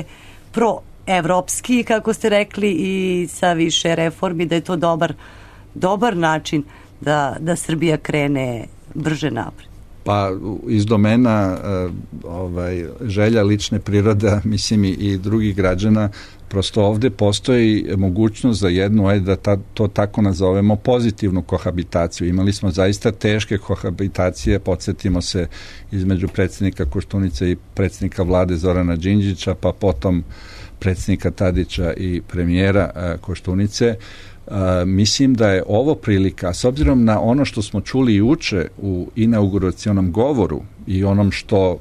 proevropski, kako ste rekli, i sa više reformi, da je to dobar, dobar način da, da Srbija krene brže napred. Pa iz domena uh, ovaj, želja lične prirode, mislim i, i drugih građana, prosto ovdje postoji mogućnost za jednu, ajde da ta, to tako nazovemo, pozitivnu kohabitaciju. Imali smo zaista teške kohabitacije, podsjetimo se, između predsjednika Koštunice i predsjednika vlade Zorana Đinđića, pa potom predsjednika Tadića i premijera uh, Koštunice. Uh, mislim da je ovo prilika, s obzirom na ono što smo čuli juče u inauguracionom govoru i onom što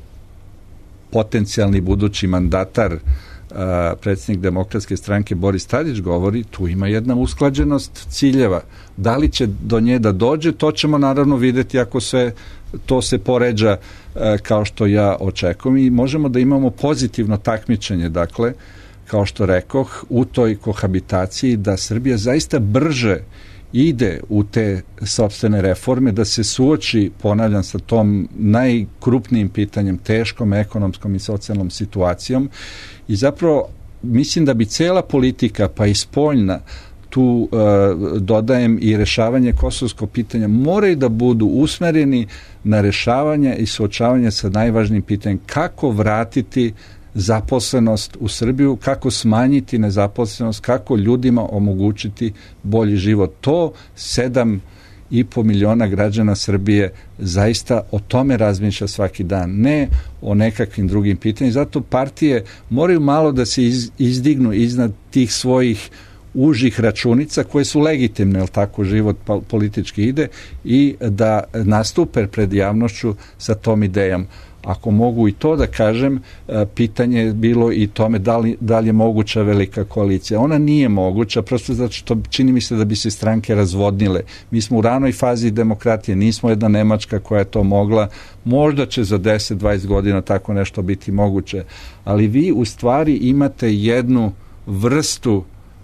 potencijalni budući mandatar uh, predsjednik Demokratske stranke Boris Tadić govori, tu ima jedna usklađenost ciljeva. Da li će do nje da dođe, to ćemo naravno vidjeti ako sve to se poređa uh, kao što ja očekujem i možemo da imamo pozitivno takmičenje, dakle, kao što rekoh, u toj kohabitaciji da Srbija zaista brže ide u te sopstvene reforme, da se suoči, ponavljam, sa tom najkrupnijim pitanjem, teškom ekonomskom i socijalnom situacijom i zapravo mislim da bi cela politika, pa i spoljna, tu uh, dodajem i rešavanje kosovskog pitanja, moraju da budu usmereni na rešavanje i suočavanje sa najvažnijim pitanjem kako vratiti zaposlenost u Srbiju, kako smanjiti nezaposlenost, kako ljudima omogućiti bolji život. To sedam i po miliona građana Srbije zaista o tome razmišlja svaki dan, ne o nekakvim drugim pitanjima. Zato partije moraju malo da se iz, izdignu iznad tih svojih užih računica koje su legitimne, jel tako život politički ide, i da nastupe pred javnošću sa tom idejom. Ako mogu i to da kažem, pitanje je bilo i tome da li, da li je moguća velika koalicija. Ona nije moguća, prosto zato što čini mi se da bi se stranke razvodnile. Mi smo u ranoj fazi demokratije, nismo jedna Nemačka koja je to mogla. Možda će za deset do dvadeset godina tako nešto biti moguće. Ali vi u stvari imate jednu vrstu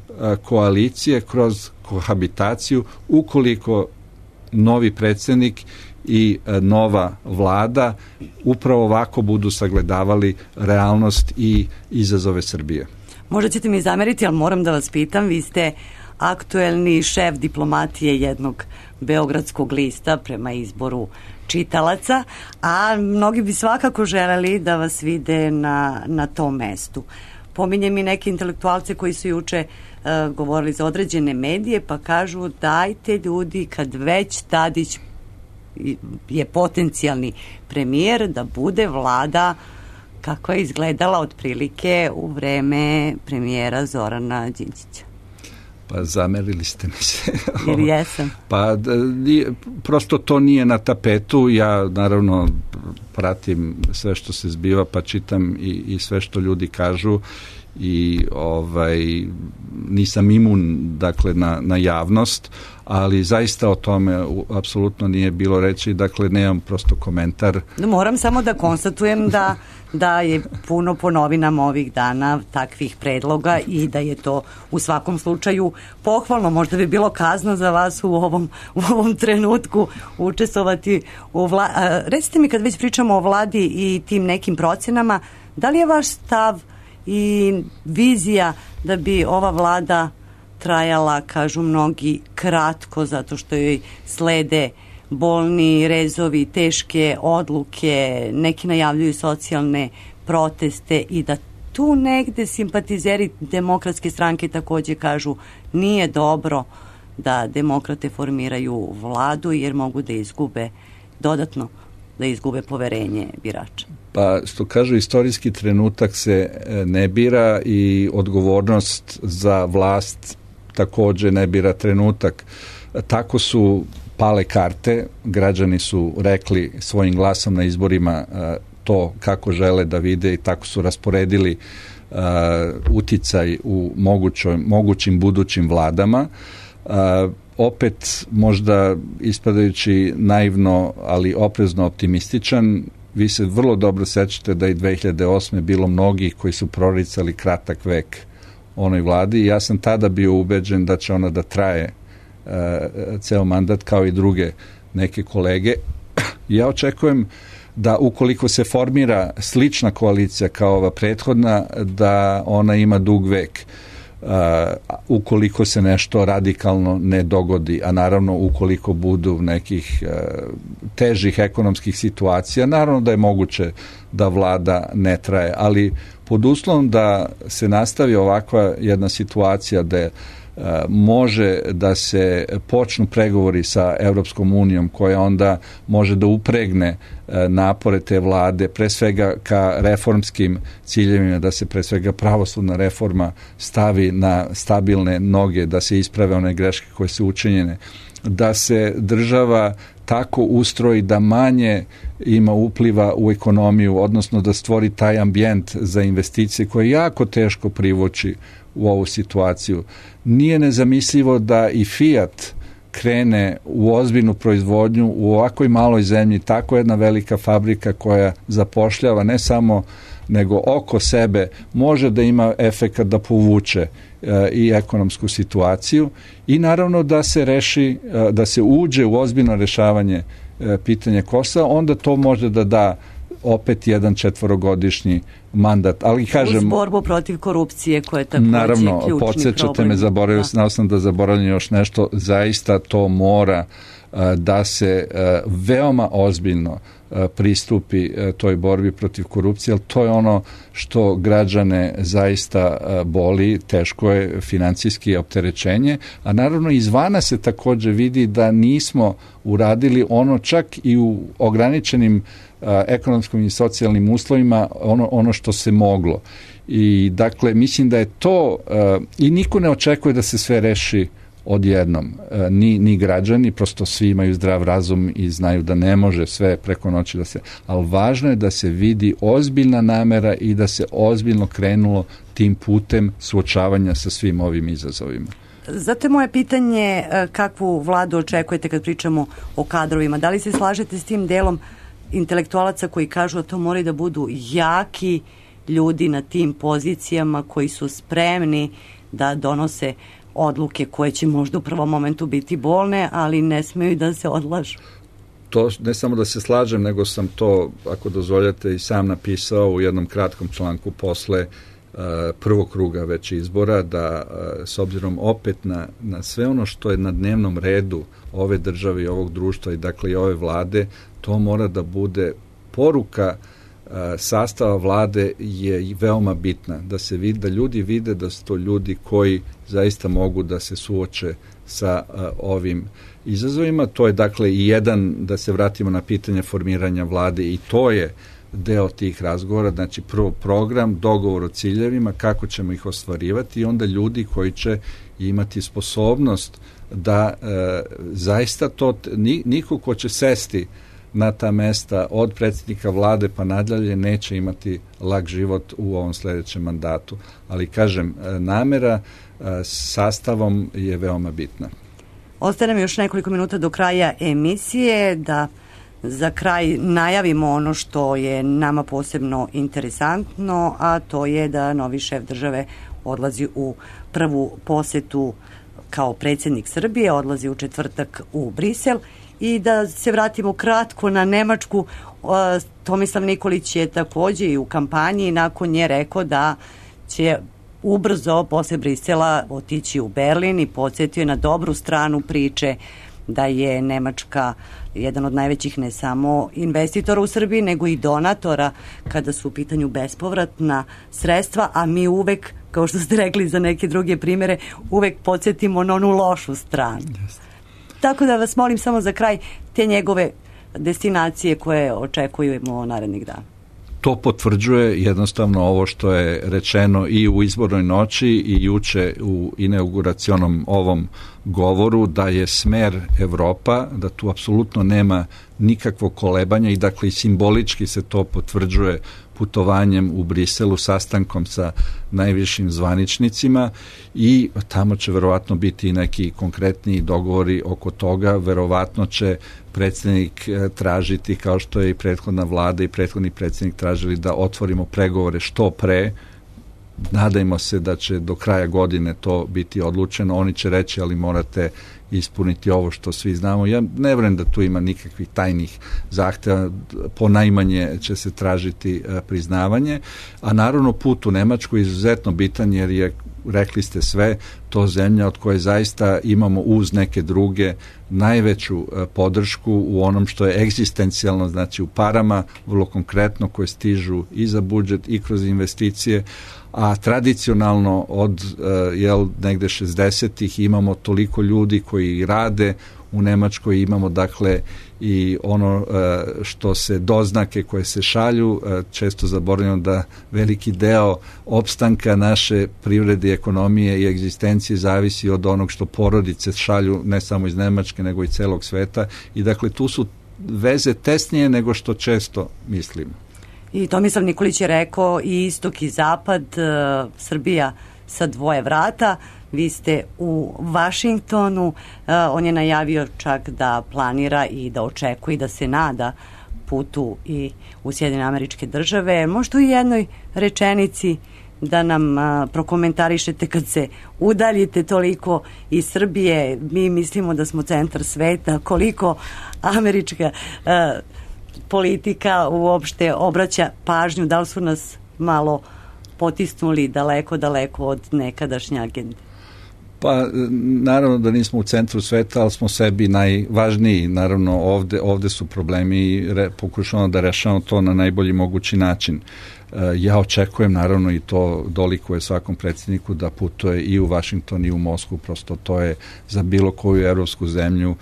koalicije kroz kohabitaciju ukoliko novi predsjednik i nova vlada upravo ovako budu sagledavali realnost i izazove Srbije. Možda ćete mi zameriti, ali moram da vas pitam, vi ste aktuelni šef diplomatije jednog beogradskog lista prema izboru čitalaca, a mnogi bi svakako želeli da vas vide na, na tom mestu. Pominjem i neke intelektualce koji su juče uh, govorili za određene medije, pa kažu dajte ljudi, kad već Tadić je potencijalni premijer, da bude vlada kako je izgledala otprilike u vreme premijera Zorana Đinđića. Pa zamerili ste mi se. Ili jesam? Pa prosto to nije na tapetu. Ja naravno pratim sve što se zbiva, pa čitam i, i sve što ljudi kažu i ovaj nisam imun dakle na, na javnost, ali zaista o tome apsolutno nije bilo reći, dakle nemam prosto komentar. Moram samo da konstatujem da da je puno po novinama ovih dana takvih predloga i da je to u svakom slučaju pohvalno. Možda bi bilo kazna za vas u ovom, u ovom trenutku učestvovati u vladi. Recite mi, kad već pričamo o vladi i tim nekim procenama, da li je vaš stav i vizija da bi ova vlada trajala, kažu mnogi, kratko, zato što joj slede bolni rezovi, teške odluke, neki najavljuju socijalne proteste i da tu negde simpatizeri Demokratske stranke takođe kažu nije dobro da demokrate formiraju vladu jer mogu da izgube dodatno da izgube poverenje birača. Pa što kažu, istorijski trenutak se ne bira i odgovornost za vlast takođe ne bira trenutak. Tako su pale karte, građani su rekli svojim glasom na izborima to kako žele da vide i tako su rasporedili uh, uticaj u mogućoj, mogućim budućim vladama. Uh, opet možda ispadajući naivno, ali oprezno optimističan, vi se vrlo dobro sećate da i dve hiljade osme bilo mnogih koji su proricali kratak vek onoj vladi i ja sam tada bio ubeđen da će ona da traje uh, ceo mandat kao i druge neke kolege. Ja očekujem da ukoliko se formira slična koalicija kao ova prethodna, da ona ima dug vek. Uh, ukoliko se nešto radikalno ne dogodi, a naravno ukoliko budu nekih uh, težih ekonomskih situacija, naravno da je moguće da vlada ne traje, ali pod uslovom da se nastavi ovakva jedna situacija da je može da se počnu pregovori sa Evropskom unijom koja onda može da upregne napore te vlade pre svega ka reformskim ciljevima, da se pre svega pravosudna reforma stavi na stabilne noge, da se isprave one greške koje su učinjene, da se država tako ustroji da manje ima upliva u ekonomiju, odnosno da stvori taj ambijent za investicije koje je jako teško privući u ovu situaciju. Nije nezamislivo da i Fiat krene u ozbiljnu proizvodnju u ovakvoj maloj zemlji, tako jedna velika fabrika koja zapošljava ne samo nego oko sebe, može da ima efekat da povuče e, i ekonomsku situaciju i naravno da se reši, e, da se uđe u ozbiljno rešavanje e, pitanja Kosova, onda to može da da opet jedan četvorogodišnji mandat, ali kažem... Uz borbu protiv korupcije koja je takođe naravno, ključni problem. Naravno, podsjećate me, zaboravio sam, sam da zaboravljam još nešto, zaista to mora uh, da se uh, veoma ozbiljno uh, pristupi uh, toj borbi protiv korupcije, ali to je ono što građane zaista uh, boli, teško je financijski opterećenje, a naravno izvana se takođe vidi da nismo uradili ono čak i u ograničenim ekonomskim i socijalnim uslovima ono, ono što se moglo. I dakle, mislim da je to uh, i niko ne očekuje da se sve reši odjednom. Uh, ni, ni građani, prosto svi imaju zdrav razum i znaju da ne može sve preko noći da se... Ali važno je da se vidi ozbiljna namera i da se ozbiljno krenulo tim putem suočavanja sa svim ovim izazovima. Zato je moje pitanje kakvu vladu očekujete kad pričamo o kadrovima. Da li se slažete s tim delom intelektualaca koji kažu da to moraju da budu jaki ljudi na tim pozicijama koji su spremni da donose odluke koje će možda u prvom momentu biti bolne, ali ne smeju da se odlažu? To ne samo da se slažem, nego sam to, ako dozvoljate, i sam napisao u jednom kratkom članku posle uh, prvog kruga već izbora, da uh, s obzirom opet na, na sve ono što je na dnevnom redu ove države i ovog društva i dakle i ove vlade, to mora da bude poruka uh, sastava vlade je veoma bitna, da se vidi, da ljudi vide da su to ljudi koji zaista mogu da se suoče sa uh, ovim izazovima. To je dakle i jedan, da se vratimo na pitanje formiranja vlade, i to je deo tih razgovora, znači prvo program, dogovor o ciljevima, kako ćemo ih ostvarivati i onda ljudi koji će imati sposobnost da e, zaista to, niko ko će sesti na ta mesta od predsjednika vlade pa nadalje neće imati lag život u ovom sljedećem mandatu. Ali kažem, namera sastavom je veoma bitna. Ostaje nam još nekoliko minuta do kraja emisije, da za kraj najavimo ono što je nama posebno interesantno, a to je da novi šef države odlazi u prvu posetu kao predsjednik Srbije, odlazi u četvrtak u Brisel. I da se vratimo kratko na Nemačku, Tomislav Nikolić je također i u kampanji nakon nje rekao da će ubrzo posle Brisela otići u Berlin i podsjetio je na dobru stranu priče da je Nemačka jedan od najvećih ne samo investitora u Srbiji, nego i donatora kada su u pitanju bespovratna sredstva, a mi uvek, kao što ste rekli za neke druge primjere, uvek podsjetimo na onu lošu stranu. Yes. Tako da vas molim samo za kraj te njegove destinacije koje očekujemo narednih dana. To potvrđuje jednostavno ovo što je rečeno i u izbornoj noći i juče u inauguracionom ovom govoru, da je smer Evropa, da tu apsolutno nema nikakvog kolebanja i dakle i simbolički se to potvrđuje putovanjem u Briselu, sastankom sa najvišim zvaničnicima i tamo će verovatno biti i neki konkretniji dogovori oko toga. Verovatno će predsjednik tražiti, kao što je i prethodna vlada i prethodni predsjednik tražili, da otvorimo pregovore što pre. Nadajmo se da će do kraja godine to biti odlučeno. Oni će reći, ali morate ispuniti ovo što svi znamo. Ja ne vjerujem da tu ima nikakvih tajnih zahtjeva, po najmanje će se tražiti priznavanje, a naravno put u Nemačku je izuzetno bitan jer je, rekli ste sve, to zemlja od koje zaista imamo uz neke druge najveću podršku u onom što je egzistencijalno, znači u parama, vrlo konkretno, koje stižu i za budžet i kroz investicije, a tradicionalno od jel, negde šezdesetih imamo toliko ljudi koji rade u Nemačkoj, imamo dakle i ono što se doznake koje se šalju, često zaboravljamo da veliki deo opstanka naše privrede i ekonomije i egzistencije zavisi od onog što porodice šalju ne samo iz Nemačke nego i celog sveta i dakle tu su veze tesnije nego što često mislimo. I Tomislav Nikolić je rekao i istok i zapad, uh, Srbija sa dvoje vrata. Vi ste u Vašingtonu, uh, on je najavio čak da planira i da očekuje i da se nada putu i u Sjedinjene Američke Države. Možda u jednoj rečenici da nam uh, prokomentarišete kad se udaljite toliko iz Srbije, mi mislimo da smo centar sveta, koliko američka uh, politika uopšte obraća pažnju, da li su nas malo potisnuli daleko, daleko od nekadašnje agende? Pa naravno da nismo u centru sveta, ali smo sebi najvažniji. Naravno ovde, ovde su problemi i re, pokušamo da rešamo to na najbolji mogući način. Ja očekujem naravno i to dolikuje svakom predsjedniku da putuje i u Vašington i u Moskvu, prosto to je za bilo koju evropsku zemlju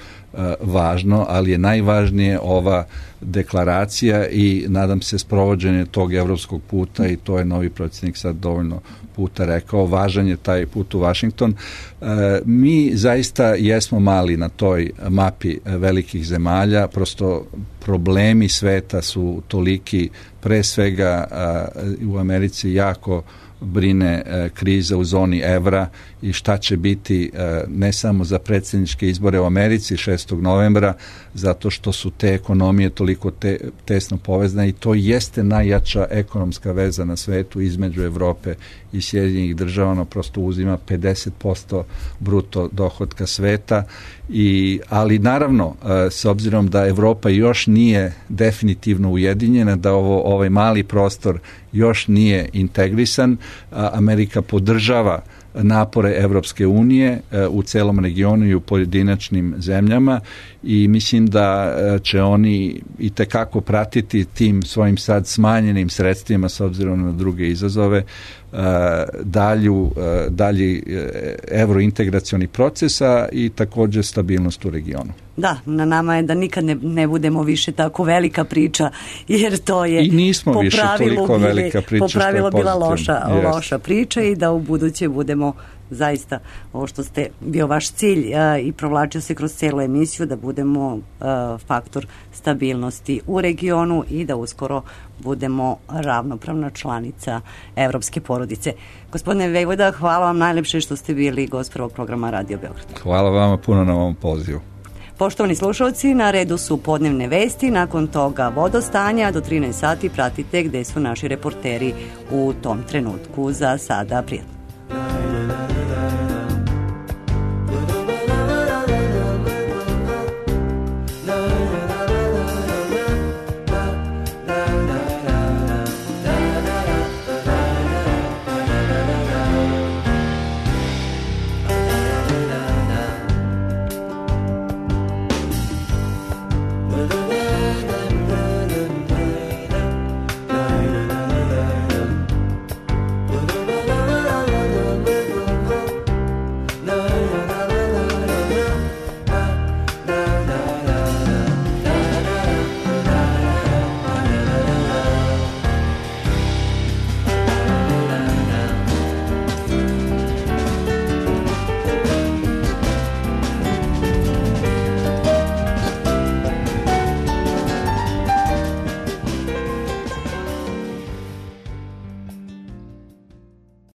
važno, ali je najvažnije ova deklaracija i nadam se sprovođenje tog evropskog puta i to je novi predsjednik sad dovoljno puta rekao, važan je taj put u Vašington. E, mi zaista jesmo mali na toj mapi velikih zemalja, prosto problemi sveta su toliki, pre svega a, u Americi jako brine e, kriza u zoni evra i šta će biti e, ne samo za predsjedničke izbore u Americi šestog novembra, zato što su te ekonomije toliko te, tesno povezane i to jeste najjača ekonomska veza na svetu između Evrope i Sjedinjenih Država, ono prosto uzima pedeset posto bruto dohotka sveta i, ali naravno e, s obzirom da Evropa još nije definitivno ujedinjena, da ovo, ovaj mali prostor još nije integrisan, a Amerika podržava napore Evropske unije u celom regionu i u pojedinačnim zemljama i mislim da će oni i tekako pratiti tim svojim sad smanjenim sredstvima s obzirom na druge izazove dalju, dalji evrointegracioni procesa i također stabilnost u regionu. Da, na nama je da nikad ne, ne budemo više tako velika priča, jer to je I nismo po više pravilu, toliko velika priča, po pravilu bila loša, yes. loša priča i da u buduće budemo zaista ovo što ste bio vaš cilj a, i provlačio se kroz celu emisiju da budemo a, faktor stabilnosti u regionu i da uskoro budemo ravnopravna članica evropske porodice. Gospodine Vejvoda, hvala vam najlepše što ste bili gost prvog programa Radio Beograd. Hvala vama puno na ovom pozivu. Poštovani slušalci, na redu su podnevne vesti, nakon toga vodostanja, do trinaest sati pratite gde su naši reporteri u tom trenutku. Za sada prijatno.